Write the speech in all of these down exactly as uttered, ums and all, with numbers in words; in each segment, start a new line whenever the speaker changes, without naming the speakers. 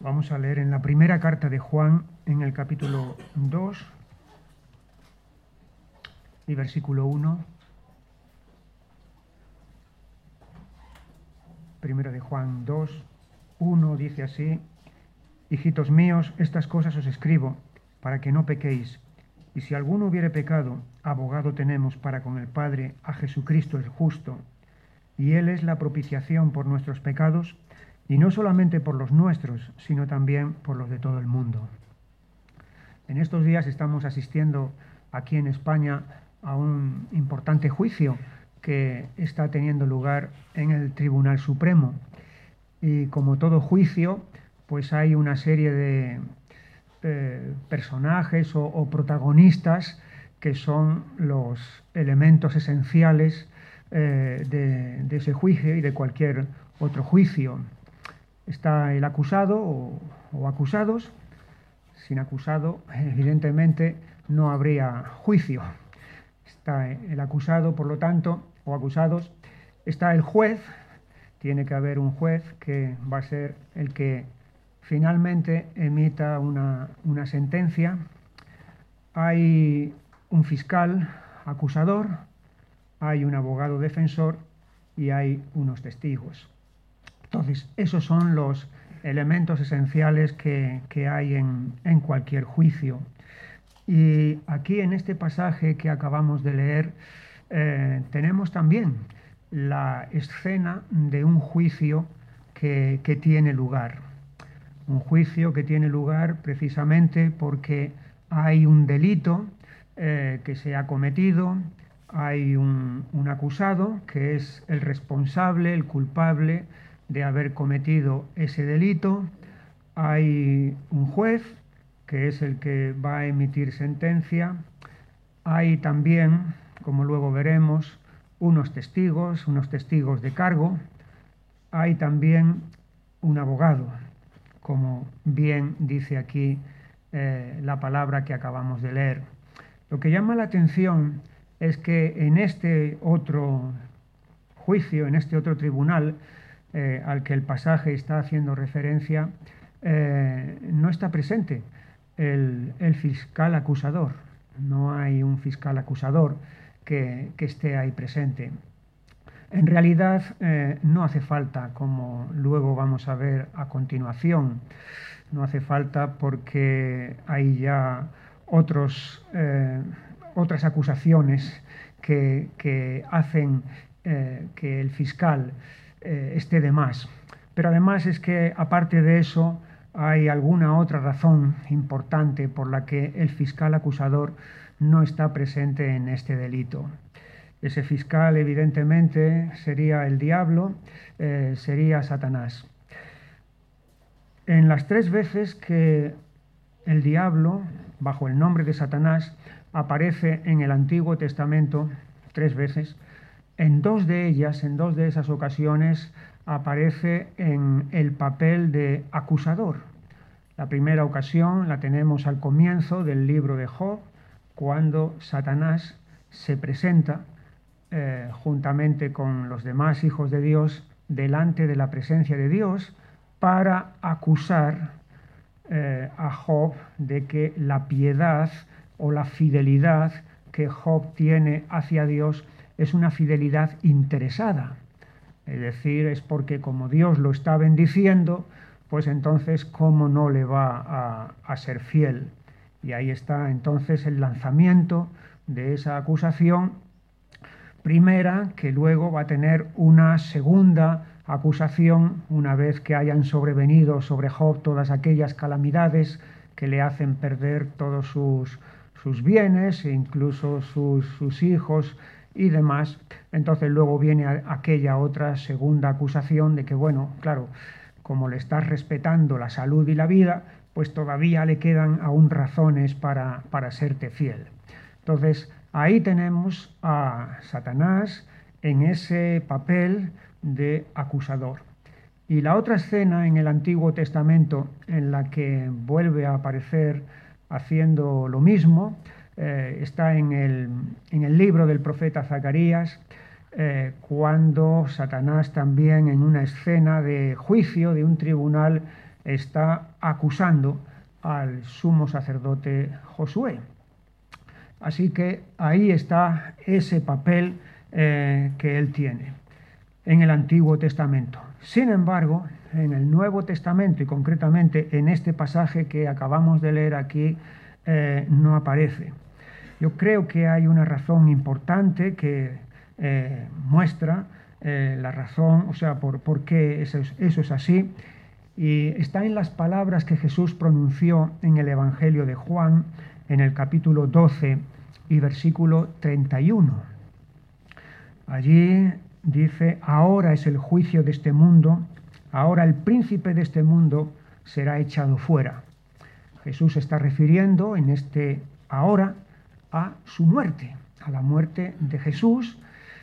Vamos a leer en la primera carta de Juan, en el capítulo dos y versículo uno. Primero de Juan dos, uno dice así: Hijitos míos, estas cosas os escribo para que no pequéis. Y si alguno hubiere pecado, abogado tenemos para con el Padre, a Jesucristo el justo. Y Él es la propiciación por nuestros pecados, y no solamente por los nuestros, sino también por los de todo el mundo. En estos días estamos asistiendo aquí en España a un importante juicio que está teniendo lugar en el Tribunal Supremo. Y como todo juicio, pues hay una serie de eh, personajes o, o protagonistas que son los elementos esenciales eh, de, de ese juicio y de cualquier otro juicio. Está el acusado o, o acusados. Sin acusado, evidentemente, no habría juicio. Está el acusado, por lo tanto, o acusados. Está el juez. Tiene que haber un juez que va a ser el que finalmente emita una, una sentencia. Hay un fiscal acusador, hay un abogado defensor y hay unos testigos. Entonces, esos son los elementos esenciales que, que hay en, en cualquier juicio. Y aquí en este pasaje que acabamos de leer eh, tenemos también la escena de un juicio que, que tiene lugar. Un juicio que tiene lugar precisamente porque hay un delito eh, que se ha cometido, hay un, un acusado que es el responsable, el culpable de haber cometido ese delito, hay un juez que es el que va a emitir sentencia, hay también, como luego veremos, unos testigos, unos testigos de cargo, hay también un abogado, como bien dice aquí eh, la palabra que acabamos de leer. Lo que llama la atención es que en este otro juicio, en este otro tribunal, Eh, al que el pasaje está haciendo referencia, eh, no está presente el, el fiscal acusador. No hay un fiscal acusador que, que esté ahí presente. En realidad eh, no hace falta, como luego vamos a ver a continuación, no hace falta porque hay ya otros, eh, otras acusaciones que, que hacen eh, que el fiscal Eh, esté de más. Pero además es que, aparte de eso, hay alguna otra razón importante por la que el fiscal acusador no está presente en este delito. Ese fiscal, evidentemente, sería el diablo, eh, sería Satanás. En las tres veces que el diablo, bajo el nombre de Satanás, aparece en el Antiguo Testamento, tres veces, en dos de ellas, en dos de esas ocasiones, aparece en el papel de acusador. La primera ocasión la tenemos al comienzo del libro de Job, cuando Satanás se presenta eh, juntamente con los demás hijos de Dios delante de la presencia de Dios para acusar eh, a Job de que la piedad o la fidelidad que Job tiene hacia Dios es una fidelidad interesada, es decir, es porque como Dios lo está bendiciendo, pues entonces cómo no le va a, a ser fiel. Y ahí está entonces el lanzamiento de esa acusación primera, que luego va a tener una segunda acusación una vez que hayan sobrevenido sobre Job todas aquellas calamidades que le hacen perder todos sus, sus bienes e incluso sus, sus hijos y demás. Entonces luego viene aquella otra segunda acusación de que, bueno, claro, como le estás respetando la salud y la vida, pues todavía le quedan aún razones para, para serte fiel. Entonces ahí tenemos a Satanás en ese papel de acusador. Y la otra escena en el Antiguo Testamento en la que vuelve a aparecer haciendo lo mismo, Eh, está en el, en el libro del profeta Zacarías, eh, cuando Satanás también, en una escena de juicio, de un tribunal, está acusando al sumo sacerdote Josué. Así que ahí está ese papel eh, que él tiene en el Antiguo Testamento. Sin embargo, en el Nuevo Testamento y concretamente en este pasaje que acabamos de leer aquí, eh, no aparece. Yo creo que hay una razón importante que eh, muestra eh, la razón, o sea, por, por qué eso es, eso es así, y está en las palabras que Jesús pronunció en el Evangelio de Juan, en el capítulo doce y versículo treinta y uno. Allí dice: ahora es el juicio de este mundo, ahora el príncipe de este mundo será echado fuera. Jesús se está refiriendo en este ahora a su muerte, a la muerte de Jesús,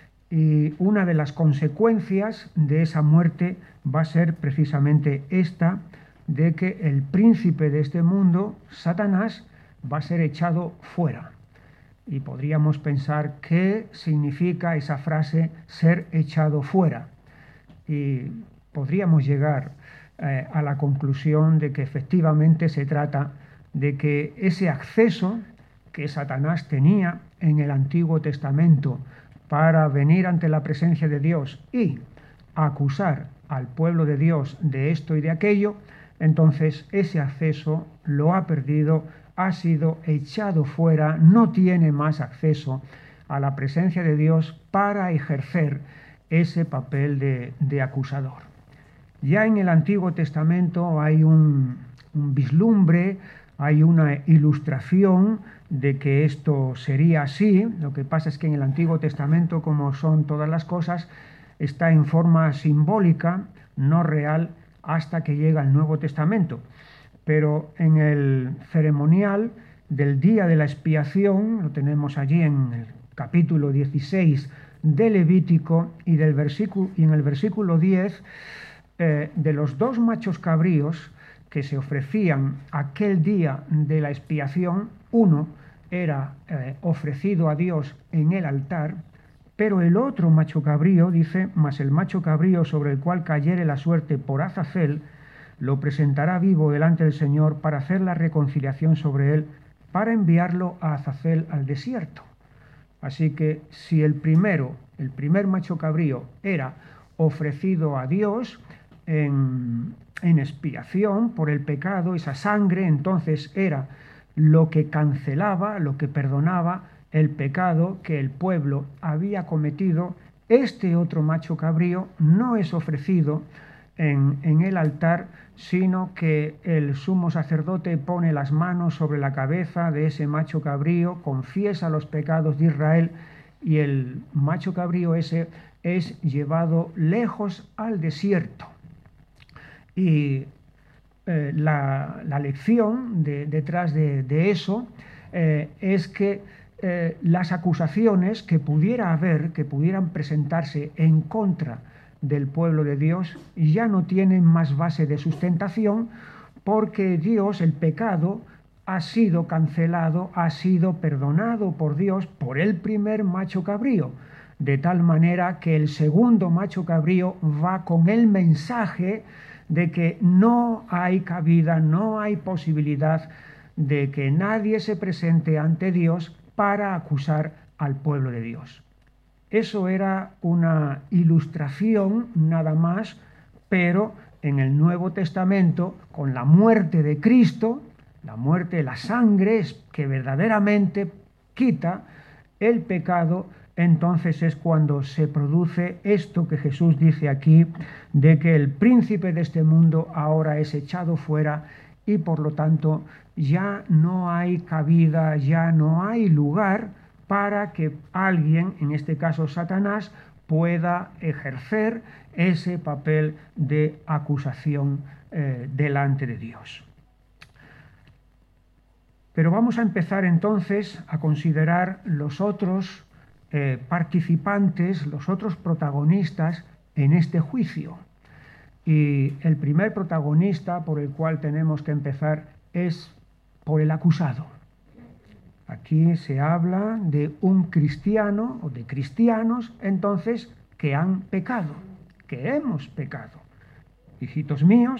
y una de las consecuencias de esa muerte va a ser precisamente esta, de que el príncipe de este mundo, Satanás, va a ser echado fuera. Y podríamos pensar qué significa esa frase, ser echado fuera. Y podríamos llegar eh, a la conclusión de que efectivamente se trata de que ese acceso que Satanás tenía en el Antiguo Testamento para venir ante la presencia de Dios y acusar al pueblo de Dios de esto y de aquello, entonces ese acceso lo ha perdido, ha sido echado fuera, no tiene más acceso a la presencia de Dios para ejercer ese papel de, de acusador. Ya en el Antiguo Testamento hay un, un vislumbre, hay una ilustración de que esto sería así. Lo que pasa es que en el Antiguo Testamento, como son todas las cosas, está en forma simbólica, no real, hasta que llega el Nuevo Testamento. Pero en el ceremonial del día de la expiación, lo tenemos allí en el capítulo dieciséis de Levítico, y, del versículo, y en el versículo diez, eh, de los dos machos cabríos que se ofrecían aquel día de la expiación, uno era eh, ofrecido a Dios en el altar, pero el otro macho cabrío, dice, mas el macho cabrío sobre el cual cayere la suerte por Azazel, lo presentará vivo delante del Señor para hacer la reconciliación sobre él, para enviarlo a Azazel al desierto. Así que si el primero, el primer macho cabrío era ofrecido a Dios en, en expiación por el pecado, esa sangre entonces era lo que cancelaba, lo que perdonaba el pecado que el pueblo había cometido, este otro macho cabrío no es ofrecido en, en el altar, sino que el sumo sacerdote pone las manos sobre la cabeza de ese macho cabrío, confiesa los pecados de Israel, y el macho cabrío ese es llevado lejos al desierto. Y eh, la, la lección de, detrás de, de eso eh, es que eh, las acusaciones que pudiera haber, que pudieran presentarse en contra del pueblo de Dios, ya no tienen más base de sustentación, porque Dios, el pecado, ha sido cancelado, ha sido perdonado por Dios por el primer macho cabrío, de tal manera que el segundo macho cabrío va con el mensaje de que no hay cabida, no hay posibilidad de que nadie se presente ante Dios para acusar al pueblo de Dios. Eso era una ilustración nada más, pero en el Nuevo Testamento, con la muerte de Cristo, la muerte, la sangre que verdaderamente quita el pecado, entonces es cuando se produce esto que Jesús dice aquí, de que el príncipe de este mundo ahora es echado fuera y por lo tanto ya no hay cabida, ya no hay lugar para que alguien, en este caso Satanás, pueda ejercer ese papel de acusación eh, delante de Dios. Pero vamos a empezar entonces a considerar los otros eh, participantes, los otros protagonistas en este juicio. Y el primer protagonista por el cual tenemos que empezar es por el acusado. Aquí se habla de un cristiano o de cristianos, entonces, que han pecado, que hemos pecado. Hijitos míos,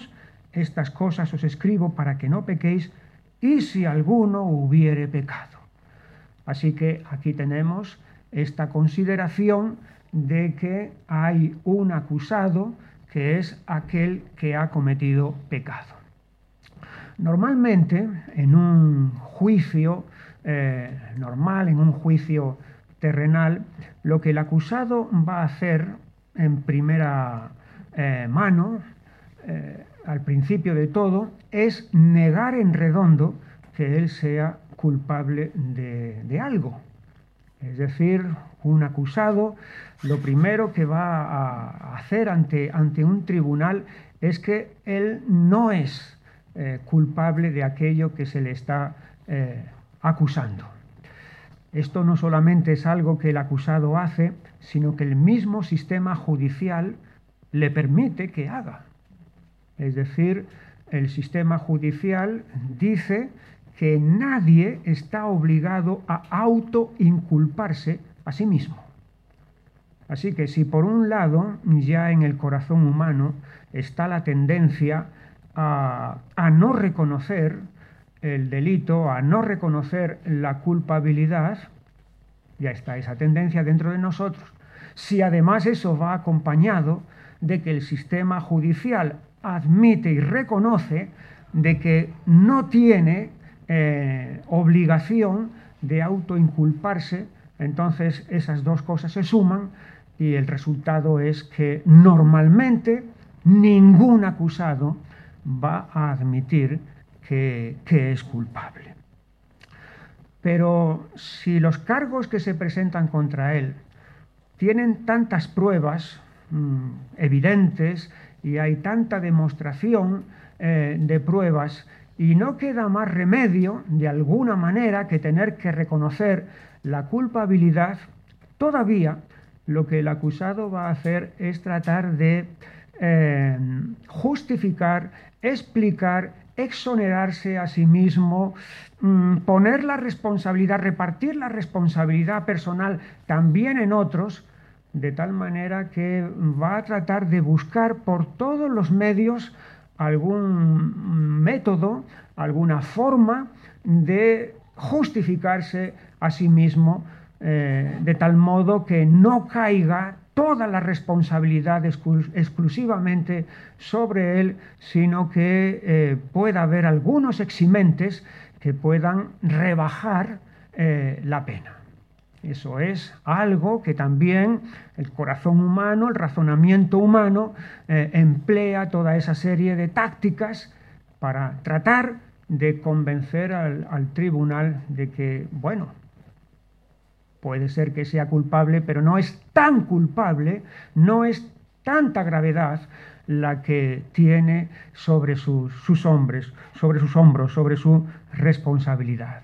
estas cosas os escribo para que no pequéis, y si alguno hubiere pecado. Así que aquí tenemos esta consideración de que hay un acusado que es aquel que ha cometido pecado. Normalmente, en un juicio eh, normal, en un juicio terrenal, lo que el acusado va a hacer en primera eh, mano, eh, al principio de todo, es negar en redondo que él sea culpable de, de algo. Es decir, un acusado lo primero que va a hacer ante, ante un tribunal es que él no es eh, culpable de aquello que se le está eh, acusando. Esto no solamente es algo que el acusado hace, sino que el mismo sistema judicial le permite que haga. Es decir, el sistema judicial dice que nadie está obligado a autoinculparse a sí mismo. Así que si por un lado ya en el corazón humano está la tendencia a, a no reconocer el delito, a no reconocer la culpabilidad, ya está esa tendencia dentro de nosotros. Si además eso va acompañado de que el sistema judicial admite y reconoce de que no tiene eh, obligación de autoinculparse, entonces esas dos cosas se suman y el resultado es que normalmente ningún acusado va a admitir que, que es culpable. Pero si los cargos que se presentan contra él tienen tantas pruebas mmm, evidentes y hay tanta demostración eh, de pruebas y no queda más remedio de alguna manera que tener que reconocer la culpabilidad, todavía lo que el acusado va a hacer es tratar de eh, justificar, explicar, exonerarse a sí mismo, mmm, poner la responsabilidad, repartir la responsabilidad personal también en otros, de tal manera que va a tratar de buscar por todos los medios algún método, alguna forma de justificarse a sí mismo, eh, de tal modo que no caiga toda la responsabilidad exclu- exclusivamente sobre él, sino que eh, pueda haber algunos eximentes que puedan rebajar eh, la pena. Eso es algo que también el corazón humano, el razonamiento humano, eh, emplea toda esa serie de tácticas para tratar de convencer al, al tribunal de que, bueno, puede ser que sea culpable, pero no es tan culpable, no es tanta gravedad la que tiene sobre sus, sus hombres, sobre sus hombros, sobre su responsabilidad.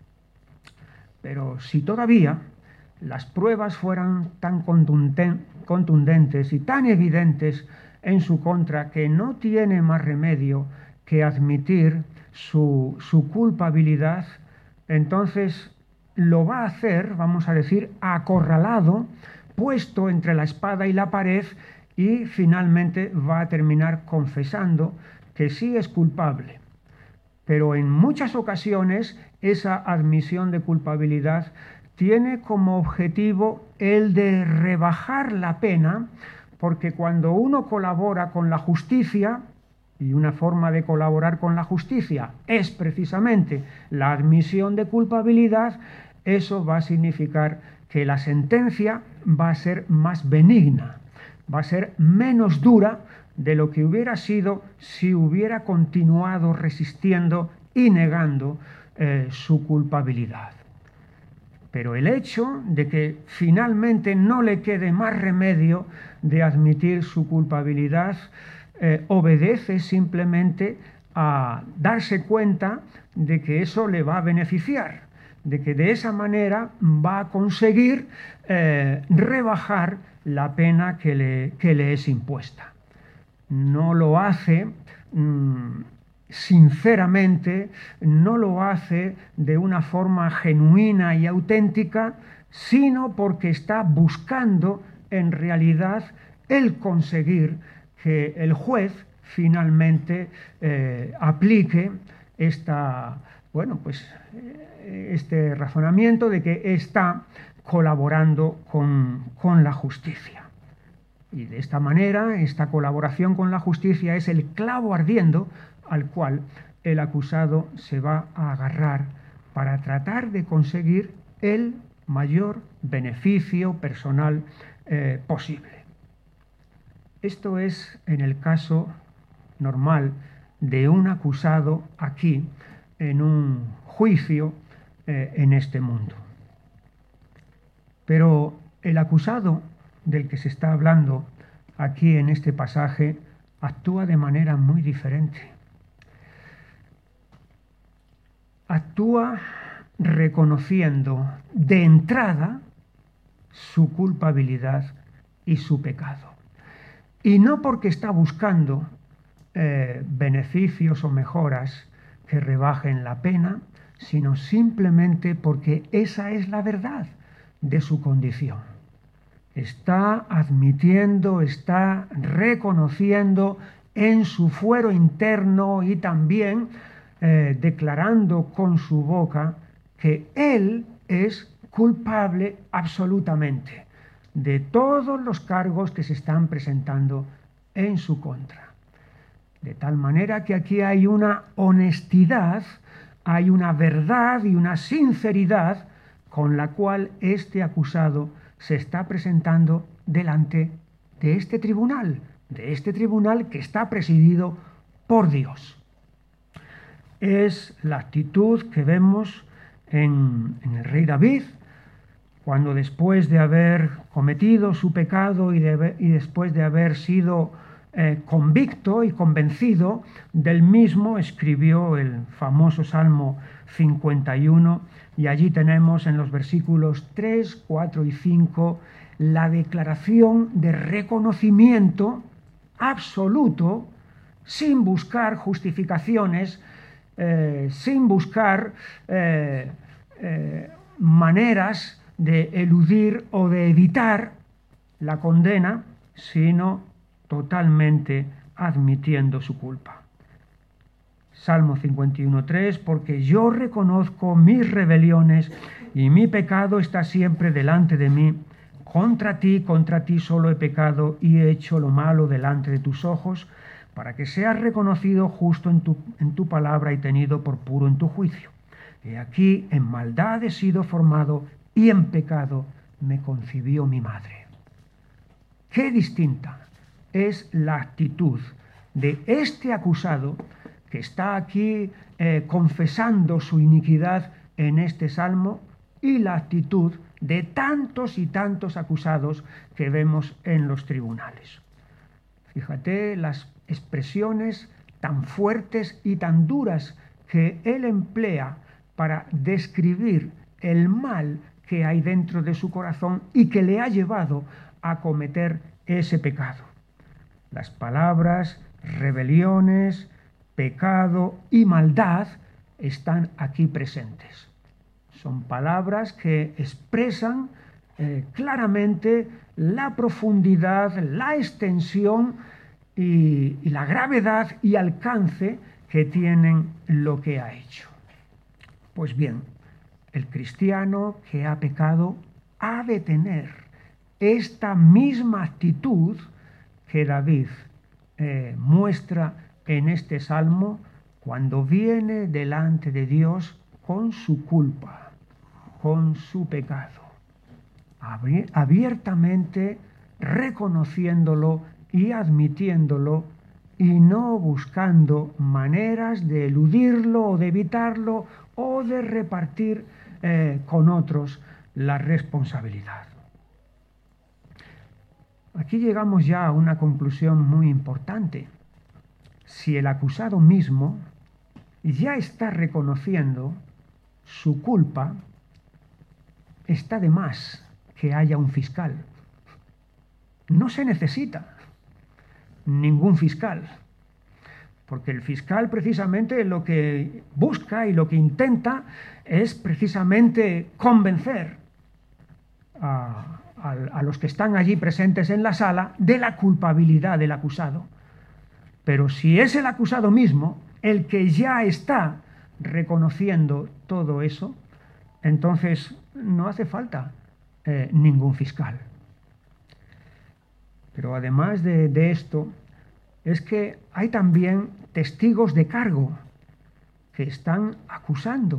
Pero si todavía las pruebas fueran tan contundentes y tan evidentes en su contra que no tiene más remedio que admitir su, su culpabilidad, entonces lo va a hacer, vamos a decir, acorralado, puesto entre la espada y la pared, y finalmente va a terminar confesando que sí es culpable. Pero en muchas ocasiones esa admisión de culpabilidad tiene como objetivo el de rebajar la pena, porque cuando uno colabora con la justicia, y una forma de colaborar con la justicia es precisamente la admisión de culpabilidad, eso va a significar que la sentencia va a ser más benigna, va a ser menos dura de lo que hubiera sido si hubiera continuado resistiendo y negando eh, su culpabilidad. Pero el hecho de que finalmente no le quede más remedio de admitir su culpabilidad eh, obedece simplemente a darse cuenta de que eso le va a beneficiar, de que de esa manera va a conseguir eh, rebajar la pena que le, que le es impuesta. No lo hace mmm, sinceramente, no lo hace de una forma genuina y auténtica, sino porque está buscando en realidad el conseguir que el juez finalmente eh, aplique esta, bueno, pues, este razonamiento de que está colaborando con, con la justicia. Y de esta manera, esta colaboración con la justicia es el clavo ardiendo al cual el acusado se va a agarrar para tratar de conseguir el mayor beneficio personal eh, posible. Esto es en el caso normal de un acusado aquí en un juicio eh, en este mundo. Pero el acusado del que se está hablando aquí en este pasaje actúa de manera muy diferente. Actúa reconociendo de entrada su culpabilidad y su pecado. Y no porque está buscando eh, beneficios o mejoras que rebajen la pena, sino simplemente porque esa es la verdad de su condición. Está admitiendo, está reconociendo en su fuero interno y también eh, declarando con su boca que él es culpable absolutamente de todos los cargos que se están presentando en su contra. De tal manera que aquí hay una honestidad, hay una verdad y una sinceridad con la cual este acusado se está presentando delante de este tribunal, de este tribunal que está presidido por Dios. Es la actitud que vemos en, en el rey David, cuando después de haber cometido su pecado y, de, y después de haber sido eh, convicto y convencido del mismo, escribió el famoso Salmo cincuenta y uno, y allí tenemos en los versículos tres, cuatro y cinco la declaración de reconocimiento absoluto, sin buscar justificaciones, eh, sin buscar eh, eh, maneras de eludir o de evitar la condena, sino totalmente admitiendo su culpa. Salmo cincuenta y uno, tres, porque yo reconozco mis rebeliones y mi pecado está siempre delante de mí. Contra ti, contra ti solo he pecado y he hecho lo malo delante de tus ojos, para que seas reconocido justo en tu, en tu palabra y tenido por puro en tu juicio. He aquí, en maldad he sido formado y en pecado me concibió mi madre. Qué distinta es la actitud de este acusado que está aquí eh, confesando su iniquidad en este salmo, y la actitud de tantos y tantos acusados que vemos en los tribunales. Fíjate las expresiones tan fuertes y tan duras que él emplea para describir el mal que hay dentro de su corazón y que le ha llevado a cometer ese pecado. Las palabras rebeliones, pecado y maldad están aquí presentes. Son palabras que expresan eh, claramente la profundidad, la extensión y, y la gravedad y alcance que tienen lo que ha hecho. Pues bien, el cristiano que ha pecado ha de tener esta misma actitud que David eh, muestra en este salmo cuando viene delante de Dios con su culpa, con su pecado, abiertamente reconociéndolo y admitiéndolo, y no buscando maneras de eludirlo o de evitarlo o de repartir eh, con otros la responsabilidad. Aquí llegamos ya a una conclusión muy importante. Si el acusado mismo ya está reconociendo su culpa, está de más que haya un fiscal. No se necesita ningún fiscal, porque el fiscal precisamente lo que busca y lo que intenta es precisamente convencer a, a, a los que están allí presentes en la sala de la culpabilidad del acusado. Pero si es el acusado mismo el que ya está reconociendo todo eso, entonces no hace falta eh, ningún fiscal. Pero además de, de esto, es que hay también testigos de cargo que están acusando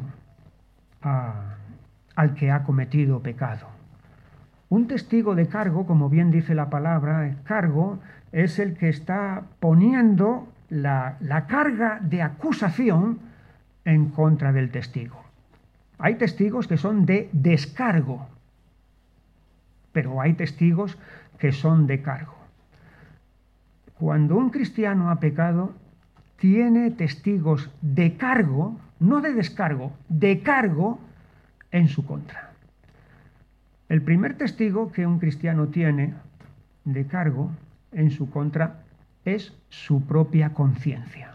a, al que ha cometido pecado. Un testigo de cargo, como bien dice la palabra, el cargo es el que está poniendo la, la carga de acusación en contra del testigo. Hay testigos que son de descargo, pero hay testigos que son de cargo. Cuando un cristiano ha pecado, tiene testigos de cargo, no de descargo, de cargo en su contra. El primer testigo que un cristiano tiene de cargo en su contra es su propia conciencia.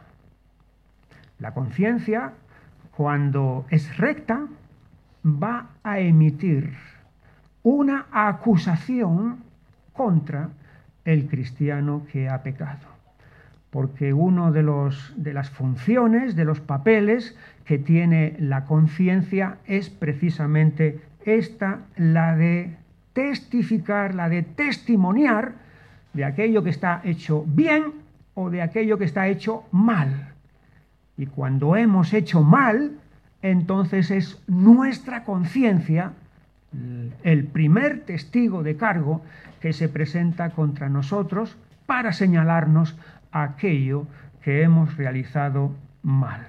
La conciencia, cuando es recta, va a emitir una acusación contra el cristiano que ha pecado. Porque uno de los, de las funciones, de los papeles que tiene la conciencia es precisamente esta, la de testificar, la de testimoniar de aquello que está hecho bien o de aquello que está hecho mal. Y cuando hemos hecho mal, entonces es nuestra conciencia el primer testigo de cargo que se presenta contra nosotros para señalarnos aquello que hemos realizado mal.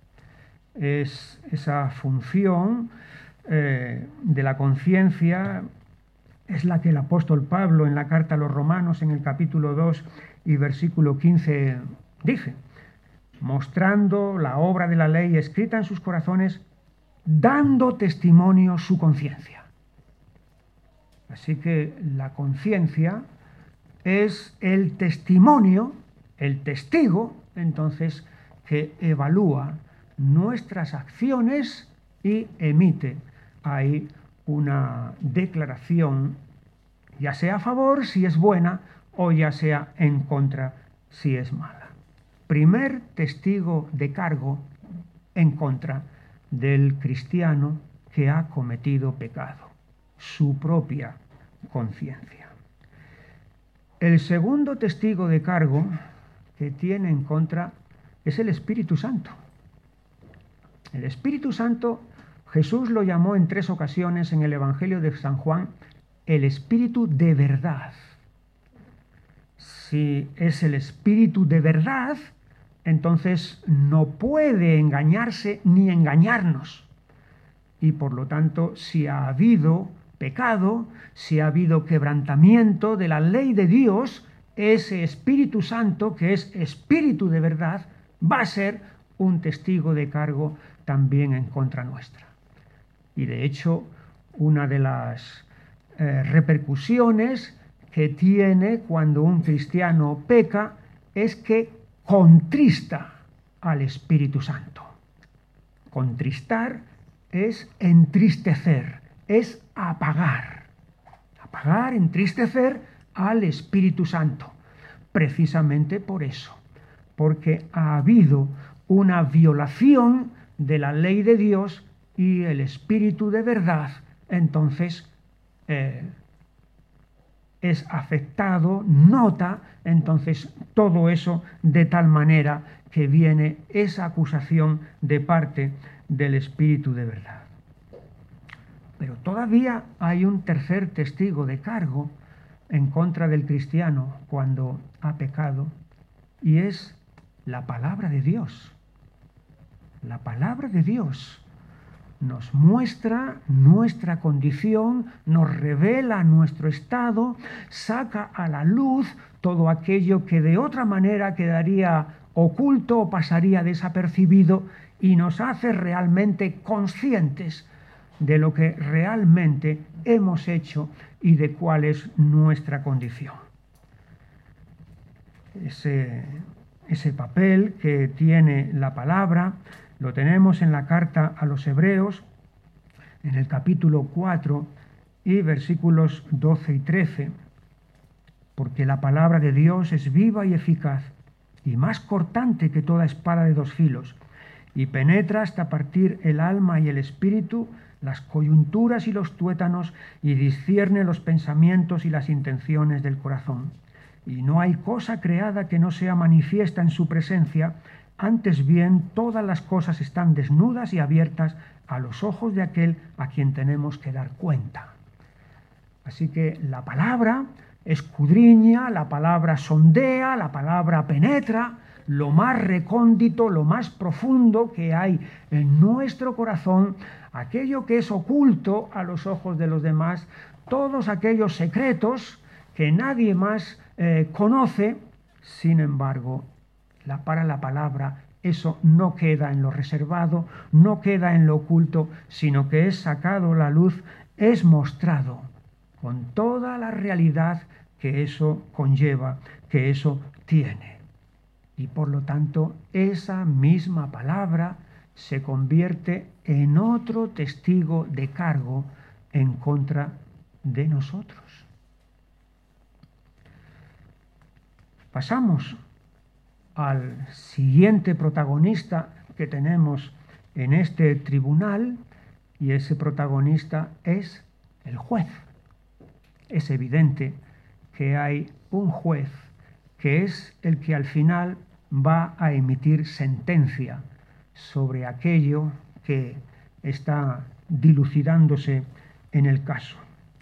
Es esa función eh, de la conciencia es la que el apóstol Pablo en la carta a los Romanos en el capítulo dos y versículo quince dice: mostrando la obra de la ley escrita en sus corazones, dando testimonio su conciencia. Así que la conciencia es el testimonio, el testigo, entonces, que evalúa nuestras acciones y emite ahí una declaración, ya sea a favor si es buena o ya sea en contra si es mala. Primer testigo de cargo en contra del cristiano que ha cometido pecado, su propia conciencia. El segundo testigo de cargo que tiene en contra es el Espíritu Santo. El Espíritu Santo, Jesús lo llamó en tres ocasiones en el Evangelio de San Juan el Espíritu de verdad. Si es el Espíritu de verdad, entonces no puede engañarse ni engañarnos. Y por lo tanto, si ha habido pecado, si ha habido quebrantamiento de la ley de Dios, ese Espíritu Santo, que es Espíritu de verdad, va a ser un testigo de cargo también en contra nuestra. Y de hecho, una de las eh, repercusiones que tiene cuando un cristiano peca es que contrista al Espíritu Santo. Contristar es entristecer, es apagar. Apagar, entristecer al Espíritu Santo. Precisamente por eso, porque ha habido una violación de la ley de Dios y el Espíritu de verdad, entonces eh, es afectado, nota entonces todo eso de tal manera que viene esa acusación de parte del Espíritu de verdad. Pero todavía hay un tercer testigo de cargo en contra del cristiano cuando ha pecado, y es la palabra de Dios. La palabra de Dios nos muestra nuestra condición, nos revela nuestro estado, saca a la luz todo aquello que de otra manera quedaría oculto o pasaría desapercibido y nos hace realmente conscientes de lo que realmente hemos hecho y de cuál es nuestra condición. Ese, ese papel que tiene la palabra lo tenemos en la carta a los Hebreos, en el capítulo cuatro y versículos doce y trece, porque la palabra de Dios es viva y eficaz y más cortante que toda espada de dos filos, y penetra hasta partir el alma y el espíritu, las coyunturas y los tuétanos, y discierne los pensamientos y las intenciones del corazón. Y no hay cosa creada que no sea manifiesta en su presencia, antes bien todas las cosas están desnudas y abiertas a los ojos de aquel a quien tenemos que dar cuenta. Así que la palabra escudriña, la palabra sondea, la palabra penetra lo más recóndito, lo más profundo que hay en nuestro corazón, aquello que es oculto a los ojos de los demás, todos aquellos secretos que nadie más eh, conoce. Sin embargo, la, para la palabra eso no queda en lo reservado, no queda en lo oculto, sino que es sacado a la luz, es mostrado con toda la realidad que eso conlleva, que eso tiene. Y por lo tanto, esa misma palabra se convierte en otro testigo de cargo en contra de nosotros. Pasamos al siguiente protagonista que tenemos en este tribunal, y ese protagonista es el juez. Es evidente que hay un juez que es el que al final va a emitir sentencia sobre aquello que está dilucidándose en el caso.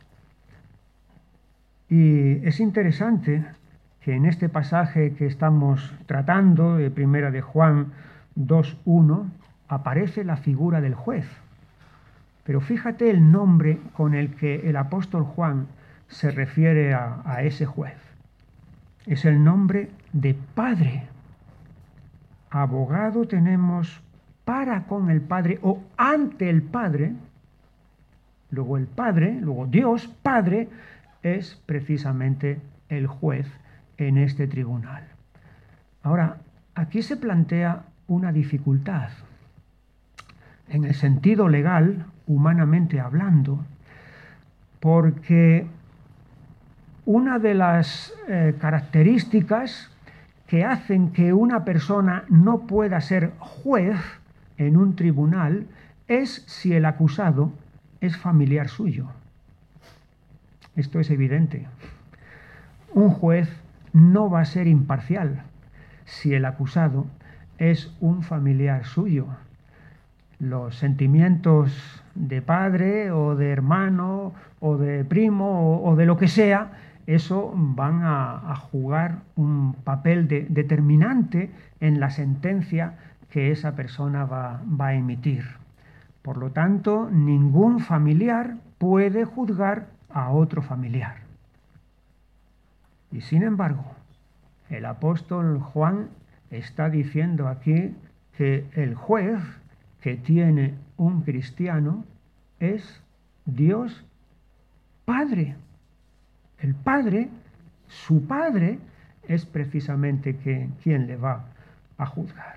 Y es interesante que en este pasaje que estamos tratando, de Primera de Juan dos uno, aparece la figura del juez. Pero fíjate el nombre con el que el apóstol Juan se refiere a, a ese juez. Es el nombre de Padre. Abogado tenemos para con el Padre o ante el Padre. Luego el Padre, luego Dios Padre, es precisamente el juez en este tribunal. Ahora, aquí se plantea una dificultad. En el sentido legal, humanamente hablando, porque una de las eh, características que hacen que una persona no pueda ser juez en un tribunal es si el acusado es familiar suyo. Esto es evidente. Un juez no va a ser imparcial si el acusado es un familiar suyo. Los sentimientos de padre o de hermano o de primo o, o de lo que sea, eso van a, a jugar un papel de, determinante en la sentencia que esa persona va, va a emitir. Por lo tanto, ningún familiar puede juzgar a otro familiar. Y sin embargo, el apóstol Juan está diciendo aquí que el juez que tiene un cristiano es Dios Padre. El Padre, su Padre, es precisamente que, quien le va a juzgar.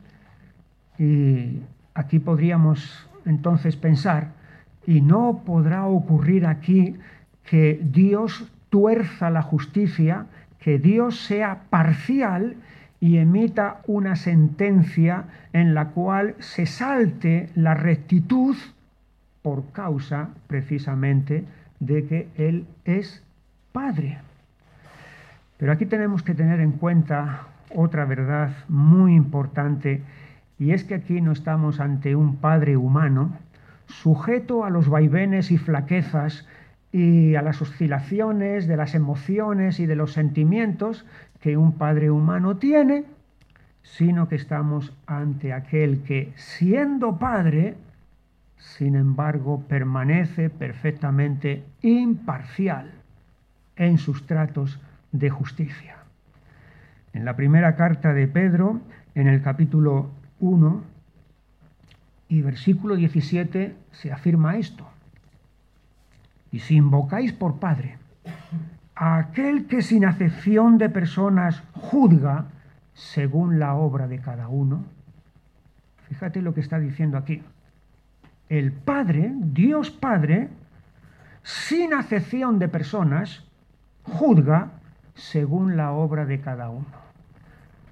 Y aquí podríamos entonces pensar, y no podrá ocurrir aquí que Dios tuerza la justicia, que Dios sea parcial y emita una sentencia en la cual se salte la rectitud por causa precisamente de que Él es Padre. Pero aquí tenemos que tener en cuenta otra verdad muy importante, y es que aquí no estamos ante un Padre humano sujeto a los vaivenes y flaquezas y a las oscilaciones de las emociones y de los sentimientos que un padre humano tiene, sino que estamos ante aquel que, siendo padre, sin embargo, permanece perfectamente imparcial en sus tratos de justicia. En la primera carta de Pedro, en el capítulo uno y versículo diecisiete, se afirma esto: y si invocáis por Padre a aquel que sin acepción de personas juzga según la obra de cada uno. Fíjate lo que está diciendo aquí. El Padre, Dios Padre, sin acepción de personas, juzga según la obra de cada uno.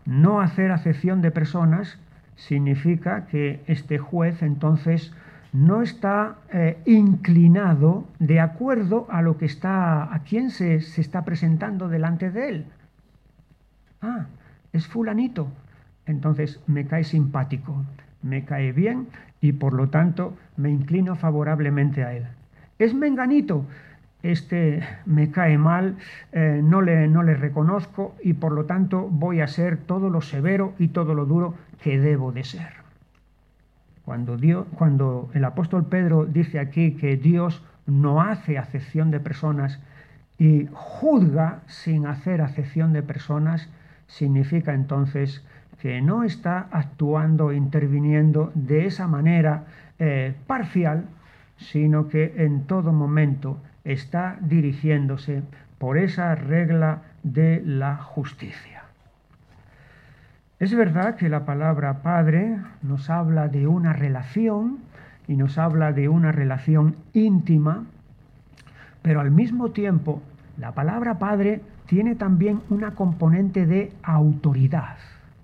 No hacer acepción de personas significa que este juez entonces no está eh, inclinado de acuerdo a lo que está, a quién se, se está presentando delante de él. Ah, es fulanito, entonces me cae simpático, me cae bien y por lo tanto me inclino favorablemente a él. Es menganito, este me cae mal, eh, no, le, no le reconozco y por lo tanto voy a ser todo lo severo y todo lo duro que debo de ser. Cuando, Dios, cuando el apóstol Pedro dice aquí que Dios no hace acepción de personas y juzga sin hacer acepción de personas, significa entonces que no está actuando, interviniendo de esa manera eh, parcial, sino que en todo momento está dirigiéndose por esa regla de la justicia. Es verdad que la palabra padre nos habla de una relación y nos habla de una relación íntima, pero al mismo tiempo la palabra padre tiene también una componente de autoridad.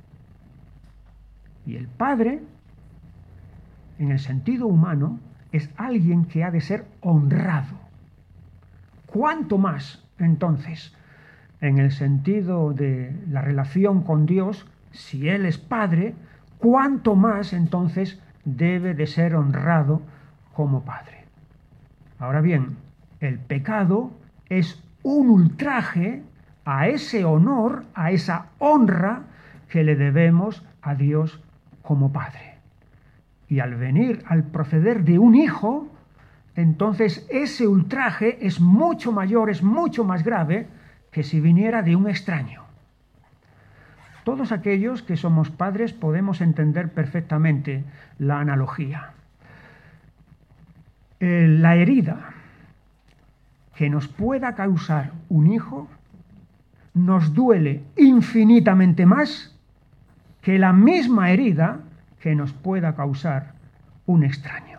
Y el padre, en el sentido humano, es alguien que ha de ser honrado. ¿Cuánto más, entonces, en el sentido de la relación con Dios, si Él es Padre, cuánto más entonces debe de ser honrado como Padre? Ahora bien, el pecado es un ultraje a ese honor, a esa honra que le debemos a Dios como Padre. Y al venir, al proceder de un hijo, entonces ese ultraje es mucho mayor, es mucho más grave que si viniera de un extraño. Todos aquellos que somos padres podemos entender perfectamente la analogía. Eh, la herida que nos pueda causar un hijo nos duele infinitamente más que la misma herida que nos pueda causar un extraño.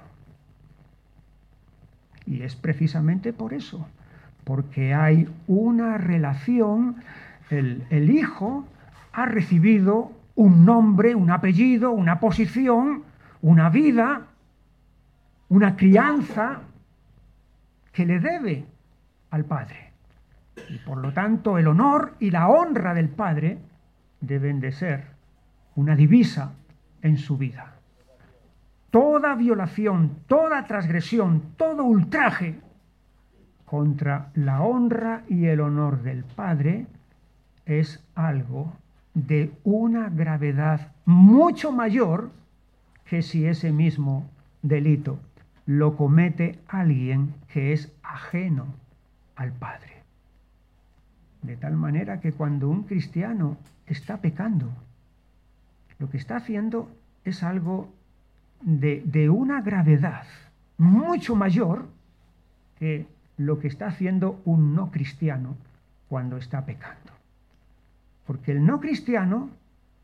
Y es precisamente por eso, porque hay una relación, el, el hijo ha recibido un nombre, un apellido, una posición, una vida, una crianza que le debe al padre. Y por lo tanto el honor y la honra del padre deben de ser una divisa en su vida. Toda violación, toda transgresión, todo ultraje contra la honra y el honor del padre es algo de una gravedad mucho mayor que si ese mismo delito lo comete alguien que es ajeno al Padre. De tal manera que cuando un cristiano está pecando, lo que está haciendo es algo de, de una gravedad mucho mayor que lo que está haciendo un no cristiano cuando está pecando. Porque el no cristiano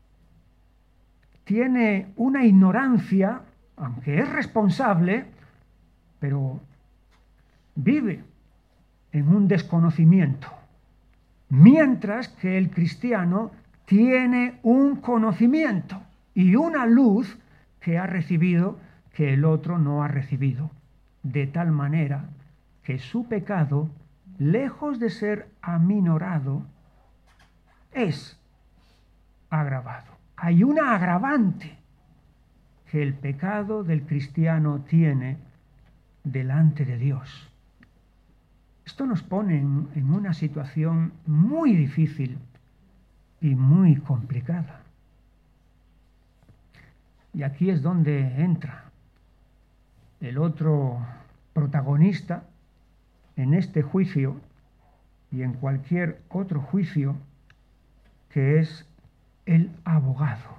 tiene una ignorancia, aunque es responsable, pero vive en un desconocimiento. Mientras que el cristiano tiene un conocimiento y una luz que ha recibido que el otro no ha recibido. De tal manera que su pecado, lejos de ser aminorado, es agravado. Hay una agravante que el pecado del cristiano tiene delante de Dios. Esto nos pone en, en una situación muy difícil y muy complicada. Y aquí es donde entra el otro protagonista en este juicio y en cualquier otro juicio, que es el abogado.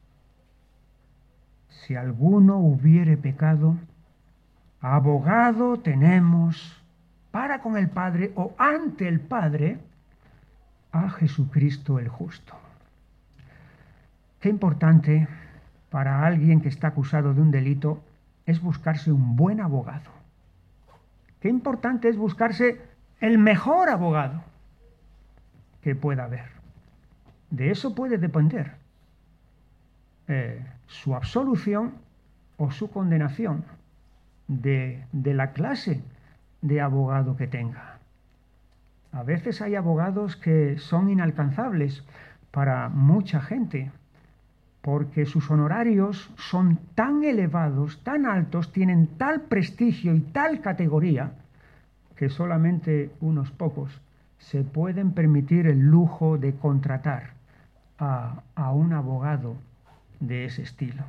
Si alguno hubiere pecado, abogado tenemos para con el Padre o ante el Padre a Jesucristo el justo. Qué importante para alguien que está acusado de un delito es buscarse un buen abogado. Qué importante es buscarse el mejor abogado que pueda haber. De eso puede depender eh, su absolución o su condenación, de, de la clase de abogado que tenga. A veces hay abogados que son inalcanzables para mucha gente, porque sus honorarios son tan elevados, tan altos, tienen tal prestigio y tal categoría, que solamente unos pocos se pueden permitir el lujo de contratar a, a un abogado de ese estilo.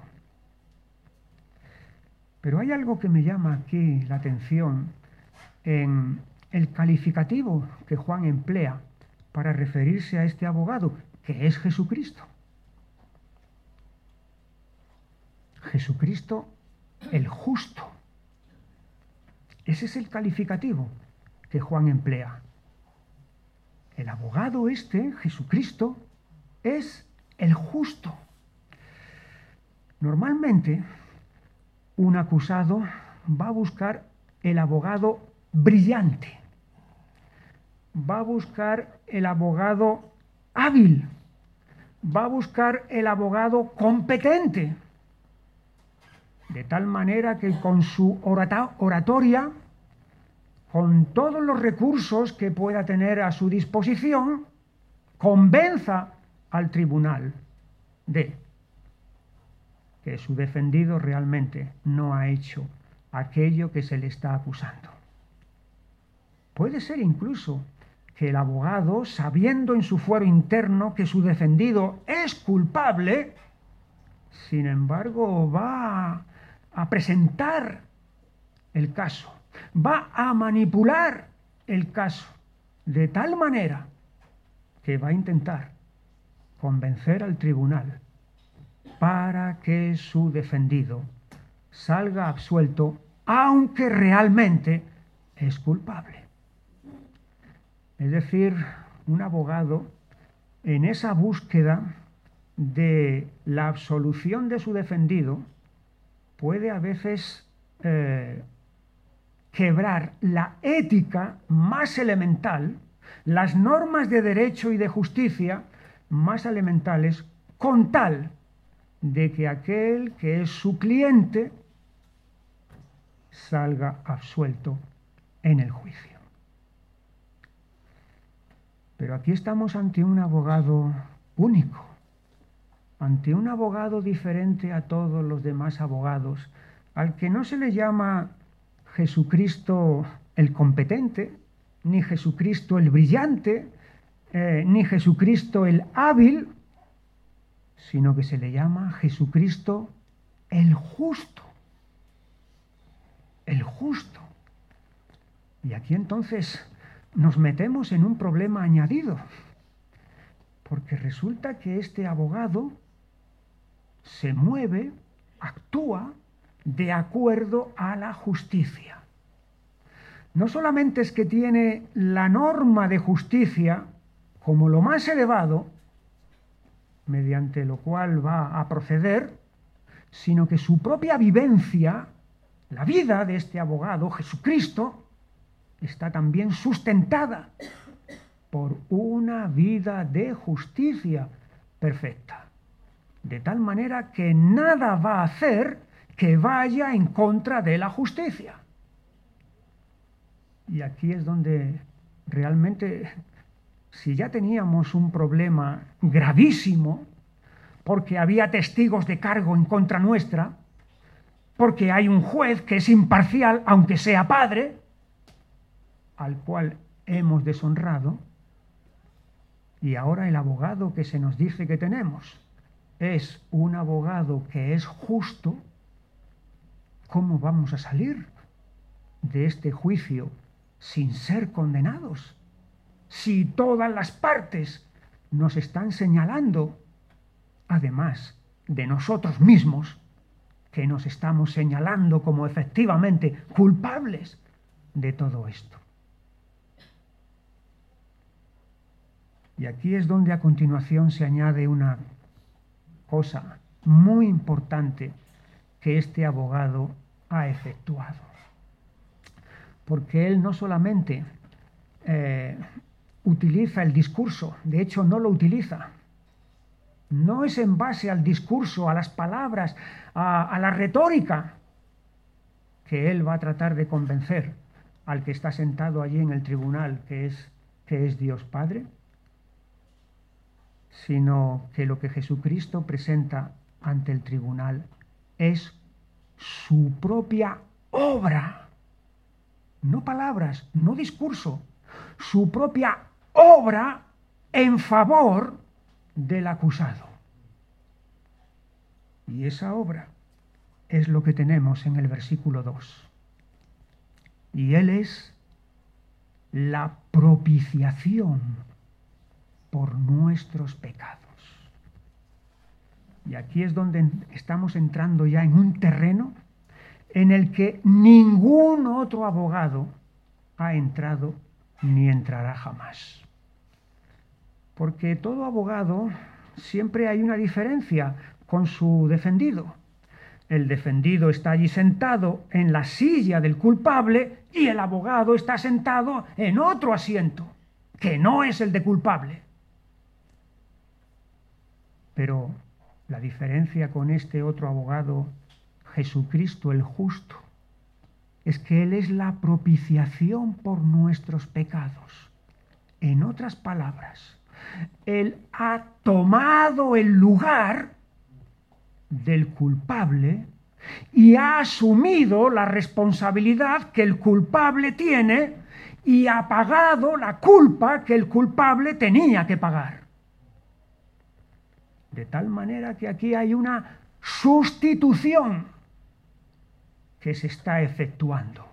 Pero hay algo que me llama aquí la atención en el calificativo que Juan emplea para referirse a este abogado, que es Jesucristo. Jesucristo el justo. Ese es el calificativo que Juan emplea. El abogado este, Jesucristo, es el justo. Normalmente, un acusado va a buscar el abogado brillante, va a buscar el abogado hábil, va a buscar el abogado competente, de tal manera que con su oratoria, con todos los recursos que pueda tener a su disposición, convenza al tribunal de que su defendido realmente no ha hecho aquello que se le está acusando. Puede ser incluso que el abogado, sabiendo en su fuero interno que su defendido es culpable, sin embargo va a presentar el caso, va a manipular el caso de tal manera que va a intentar convencer al tribunal para que su defendido salga absuelto, aunque realmente es culpable. Es decir, un abogado, en esa búsqueda de la absolución de su defendido, puede a veces eh, quebrar la ética más elemental, las normas de derecho y de justicia más elementales, con tal de que aquel que es su cliente salga absuelto en el juicio. Pero aquí estamos ante un abogado único, ante un abogado diferente a todos los demás abogados, al que no se le llama Jesucristo el competente, ni Jesucristo el brillante, eh, ni Jesucristo el hábil, sino que se le llama Jesucristo el justo. El justo. Y aquí entonces nos metemos en un problema añadido, porque resulta que este abogado se mueve, actúa de acuerdo a la justicia. No solamente es que tiene la norma de justicia como lo más elevado, mediante lo cual va a proceder, sino que su propia vivencia, la vida de este abogado, Jesucristo, está también sustentada por una vida de justicia perfecta, de tal manera que nada va a hacer que vaya en contra de la justicia. Y aquí es donde realmente, si ya teníamos un problema gravísimo, porque había testigos de cargo en contra nuestra, porque hay un juez que es imparcial, aunque sea padre, al cual hemos deshonrado, y ahora el abogado que se nos dice que tenemos es un abogado que es justo, ¿cómo vamos a salir de este juicio sin ser condenados? Si todas las partes nos están señalando, además de nosotros mismos, que nos estamos señalando como efectivamente culpables de todo esto. Y aquí es donde a continuación se añade una cosa muy importante que este abogado ha efectuado. Porque él no solamente eh, utiliza el discurso, de hecho no lo utiliza, No es en base al discurso, a las palabras, a, a la retórica, que él va a tratar de convencer al que está sentado allí en el tribunal, que es, que es Dios Padre, sino que lo que Jesucristo presenta ante el tribunal es su propia obra, no palabras, no discurso, su propia obra en favor del acusado. Y esa obra es lo que tenemos en el versículo dos. Y Él es la propiciación por nuestros pecados. Y aquí es donde estamos entrando ya en un terreno en el que ningún otro abogado ha entrado ni entrará jamás. Porque todo abogado siempre hay una diferencia con su defendido. El defendido está allí sentado en la silla del culpable y el abogado está sentado en otro asiento, que no es el de culpable. Pero la diferencia con este otro abogado, Jesucristo el justo, es que Él es la propiciación por nuestros pecados. En otras palabras, Él ha tomado el lugar del culpable y ha asumido la responsabilidad que el culpable tiene y ha pagado la culpa que el culpable tenía que pagar. De tal manera que aquí hay una sustitución que se está efectuando.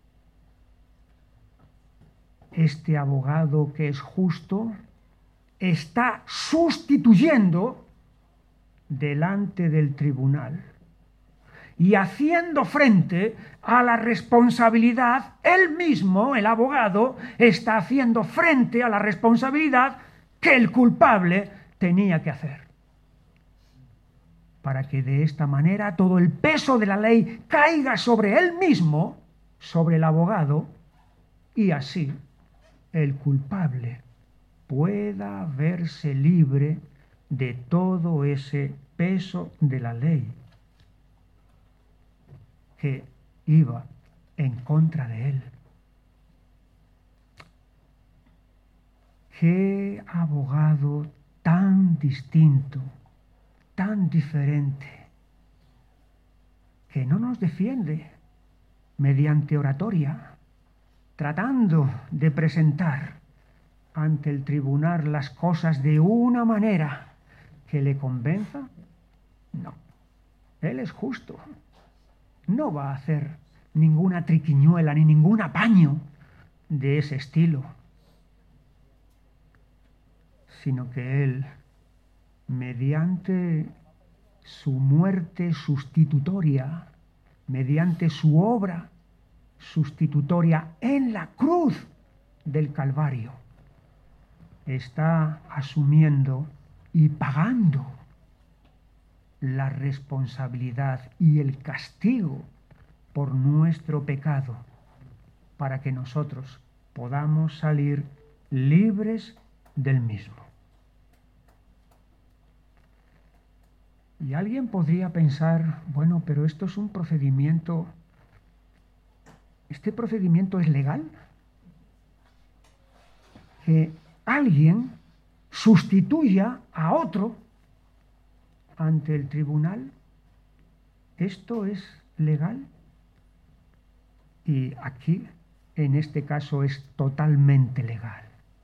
Este abogado que es justo está sustituyendo delante del tribunal y haciendo frente a la responsabilidad. Él mismo, el abogado, está haciendo frente a la responsabilidad que el culpable tenía que hacer, para que de esta manera todo el peso de la ley caiga sobre él mismo, sobre el abogado, y así el culpable pueda verse libre de todo ese peso de la ley que iba en contra de él. Qué abogado tan distinto, tan diferente, que no nos defiende mediante oratoria, tratando de presentar ante el tribunal las cosas de una manera que le convenza. No, Él es justo. No va a hacer ninguna triquiñuela ni ningún apaño de ese estilo, sino que Él, mediante su muerte sustitutoria, mediante su obra sustitutoria en la cruz del Calvario, está asumiendo y pagando la responsabilidad y el castigo por nuestro pecado, para que nosotros podamos salir libres del mismo. Y alguien podría pensar, bueno, pero esto es un procedimiento, ¿este procedimiento es legal? Que alguien sustituya a otro ante el tribunal, ¿esto es legal? Y aquí, en este caso, es totalmente legal.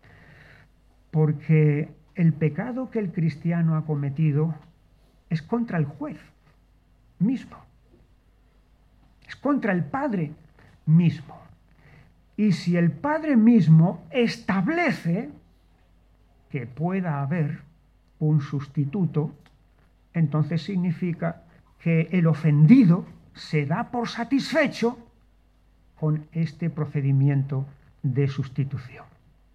Porque el pecado que el cristiano ha cometido es contra el juez mismo, es contra el Padre mismo. Y si el Padre mismo establece que pueda haber un sustituto, entonces significa que el ofendido se da por satisfecho con este procedimiento de sustitución.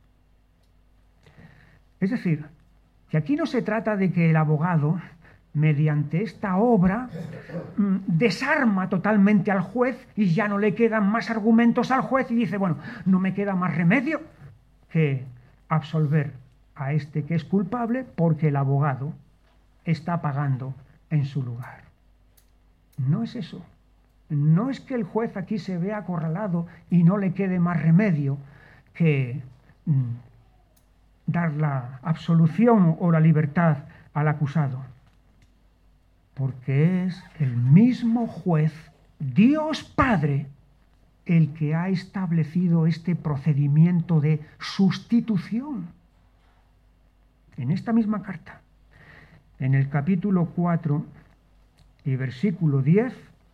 Es decir, que aquí no se trata de que el abogado, mediante esta obra, desarma totalmente al juez y ya no le quedan más argumentos al juez y dice, bueno, no me queda más remedio que absolver a este que es culpable porque el abogado está pagando en su lugar. No es eso. No es que el juez aquí se vea acorralado y no le quede más remedio que mm, dar la absolución o la libertad al acusado, porque es el mismo juez, Dios Padre, el que ha establecido este procedimiento de sustitución. En esta misma carta, en el capítulo cuatro y versículo diez,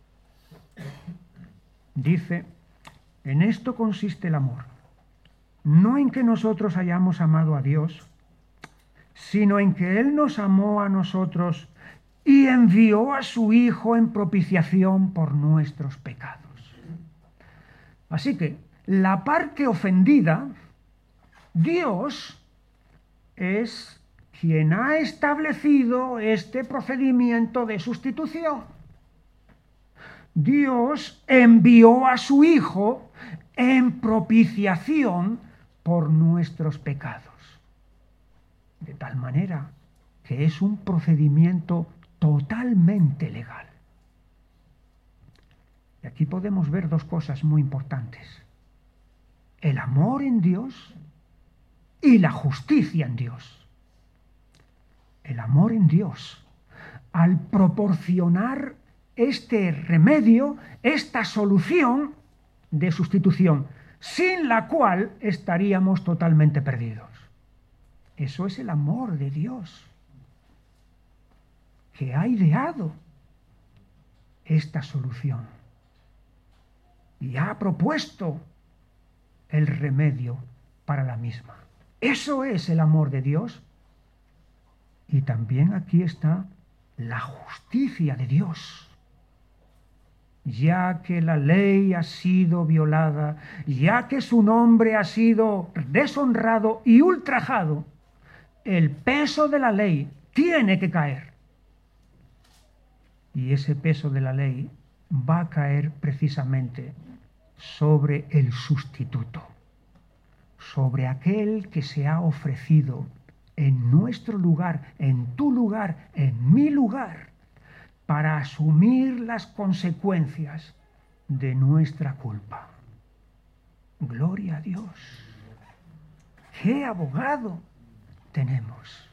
dice: en esto consiste el amor, no en que nosotros hayamos amado a Dios, sino en que Él nos amó a nosotros y envió a su Hijo en propiciación por nuestros pecados. Así que la parte ofendida, Dios es quien ha establecido este procedimiento de sustitución. Dios envió a su Hijo en propiciación por nuestros pecados. De tal manera que es un procedimiento totalmente legal. Y aquí podemos ver dos cosas muy importantes: el amor en Dios y la justicia en Dios. El amor en Dios, al proporcionar este remedio, esta solución de sustitución, sin la cual estaríamos totalmente perdidos. Eso es el amor de Dios, que ha ideado esta solución y ha propuesto el remedio para la misma. Eso es el amor de Dios. Y también aquí está la justicia de Dios. Ya que la ley ha sido violada, ya que su nombre ha sido deshonrado y ultrajado, el peso de la ley tiene que caer. Y ese peso de la ley va a caer precisamente sobre el sustituto, sobre aquel que se ha ofrecido en nuestro lugar, en tu lugar, en mi lugar, para asumir las consecuencias de nuestra culpa. Gloria a Dios. ¡Qué abogado tenemos!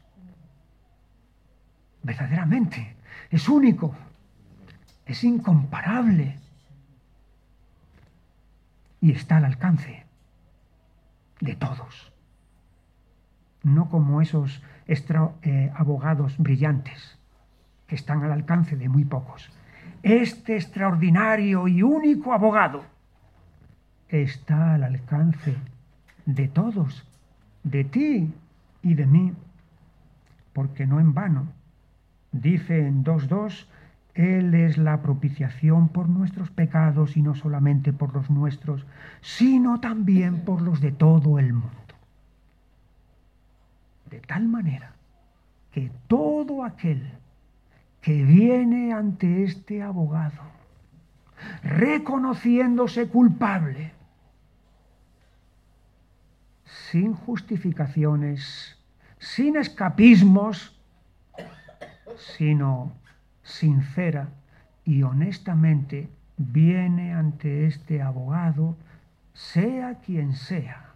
Verdaderamente, es único, es incomparable y está al alcance de todos. No como esos extra, eh, abogados brillantes que están al alcance de muy pocos. Este extraordinario y único abogado está al alcance de todos, de ti y de mí, porque no en vano dice en dos dos: Él es la propiciación por nuestros pecados, y no solamente por los nuestros, sino también por los de todo el mundo. De tal manera que todo aquel que viene ante este abogado, reconociéndose culpable, sin justificaciones, sin escapismos, sino sincera y honestamente, viene ante este abogado, sea quien sea,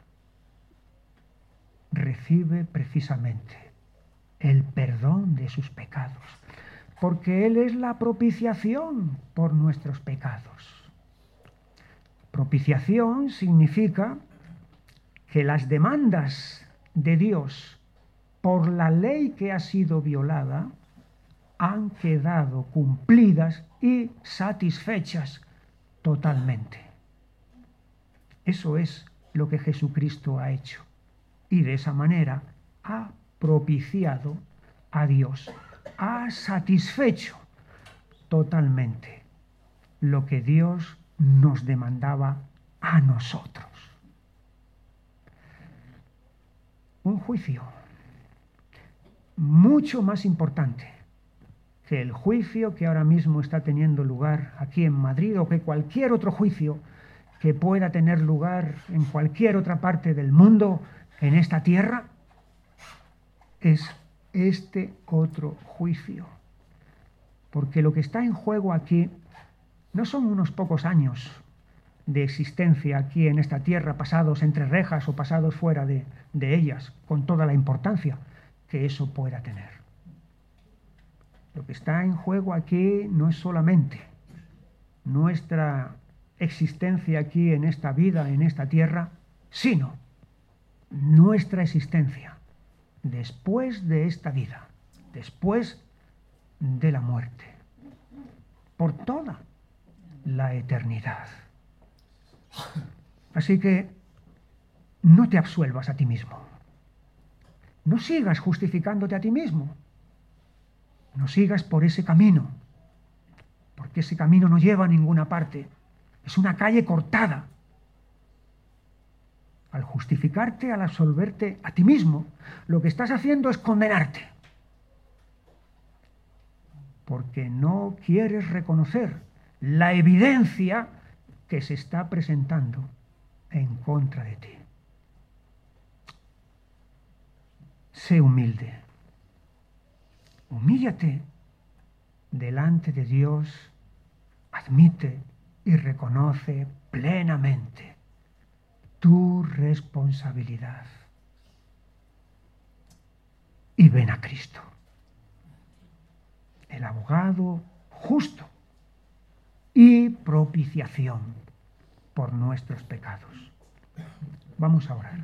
recibe precisamente el perdón de sus pecados, porque Él es la propiciación por nuestros pecados. Propiciación significa que las demandas de Dios por la ley que ha sido violada han quedado cumplidas y satisfechas totalmente. Eso es lo que Jesucristo ha hecho. Y de esa manera ha propiciado a Dios, ha satisfecho totalmente lo que Dios nos demandaba a nosotros. Un juicio mucho más importante que el juicio que ahora mismo está teniendo lugar aquí en Madrid, o que cualquier otro juicio que pueda tener lugar en cualquier otra parte del mundo, en esta tierra, es este otro juicio. Porque lo que está en juego aquí no son unos pocos años de existencia aquí en esta tierra, pasados entre rejas o pasados fuera de, de ellas, con toda la importancia que eso pueda tener. Lo que está en juego aquí no es solamente nuestra existencia aquí en esta vida, en esta tierra, sino nuestra existencia después de esta vida, después de la muerte, por toda la eternidad. Así que no te absuelvas a ti mismo. No sigas justificándote a ti mismo. No sigas por ese camino, porque ese camino no lleva a ninguna parte. Es una calle cortada. Al justificarte, al absolverte a ti mismo, lo que estás haciendo es condenarte. Porque no quieres reconocer la evidencia que se está presentando en contra de ti. Sé humilde. Humíllate delante de Dios, admite y reconoce plenamente tu responsabilidad. Y ven a Cristo, el abogado justo y propiciación por nuestros pecados. Vamos a orar.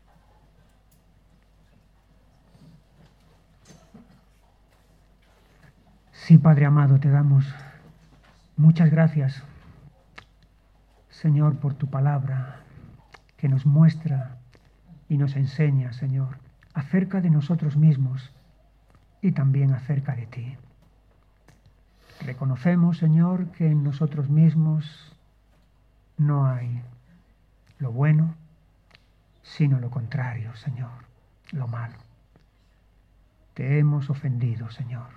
Sí, Padre amado, te damos muchas gracias, Señor, por tu palabra que nos muestra y nos enseña, Señor, acerca de nosotros mismos y también acerca de ti. Reconocemos, Señor, que en nosotros mismos no hay lo bueno, sino lo contrario, Señor, lo malo. Te hemos ofendido, Señor.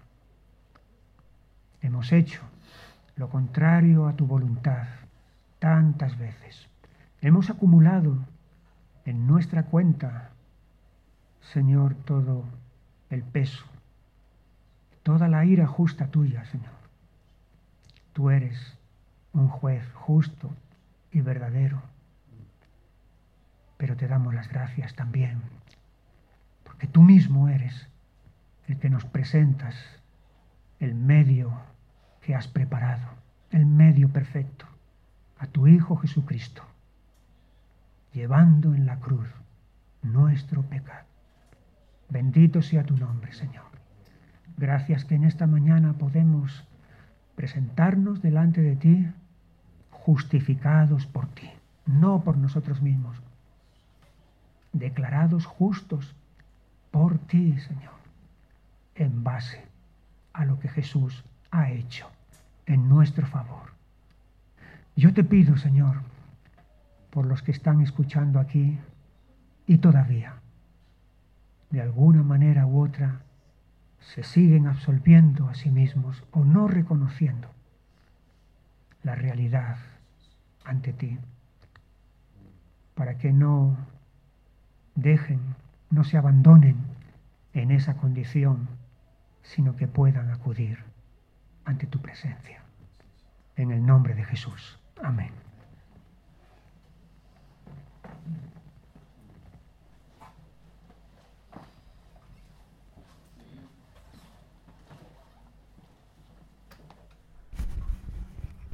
Hemos hecho lo contrario a tu voluntad tantas veces. Hemos acumulado en nuestra cuenta, Señor, todo el peso, toda la ira justa tuya, Señor. Tú eres un juez justo y verdadero, pero te damos las gracias también, porque tú mismo eres el que nos presentas el medio que has preparado, el medio perfecto, a tu Hijo Jesucristo, llevando en la cruz nuestro pecado. Bendito sea tu nombre, Señor. Gracias que en esta mañana podemos presentarnos delante de ti justificados por ti, no por nosotros mismos, declarados justos por ti, Señor, en base a lo que Jesús ha hecho en nuestro favor. Yo te pido, Señor, por los que están escuchando aquí y todavía, de alguna manera u otra, se siguen absolviendo a sí mismos o no reconociendo la realidad ante ti, para que no dejen, no se abandonen en esa condición, sino que puedan acudir ante tu presencia. En el nombre de Jesús. Amén.